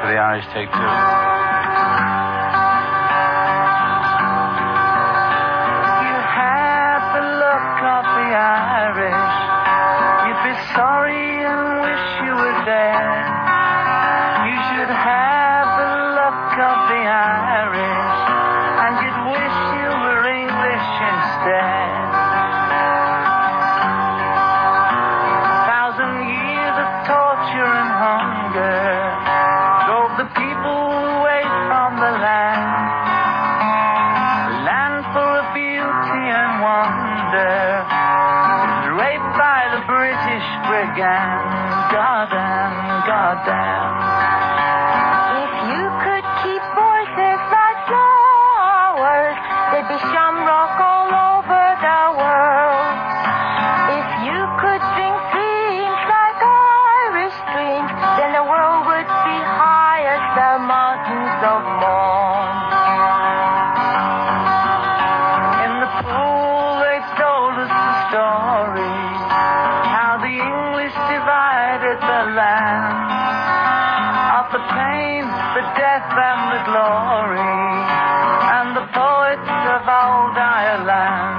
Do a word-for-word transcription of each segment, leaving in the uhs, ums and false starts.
for the Irish take two. You had the look of the Irish. You'd be sorry and wish you were there. You should have the look of the Irish, and you'd wish you were English instead. Thousand years of torture and hunger drove the people away from the land, the land full of beauty and wonder, raped by the British brigand. Goddamn, goddamn. If you could keep voices like flowers, there'd be shamrock all over the world. If you could drink dreams like Irish dreams, then the world would be high as the mountains of morn. In the pool they told us the story, how the English divided the land, of the pain, the death and the glory, and the poets of old Ireland.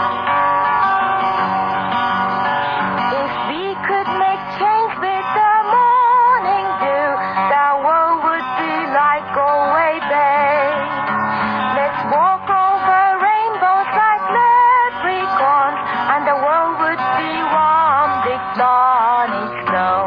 If we could make change with the morning dew, the world would be like Galway Bay. Let's walk over rainbows like leprechauns, and the world would be warm, big Bonnie snow.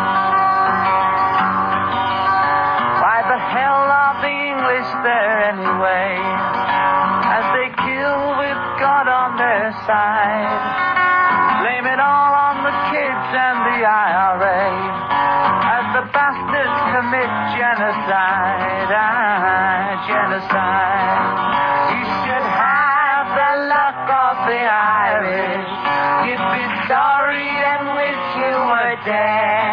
Why the hell are the English there anyway, as they kill with God on their side? Blame it all on the kids and the I R A, as the bastards commit genocide. Ah, genocide. You should have the luck of the Irish. You'd be sorry and wish you were dead.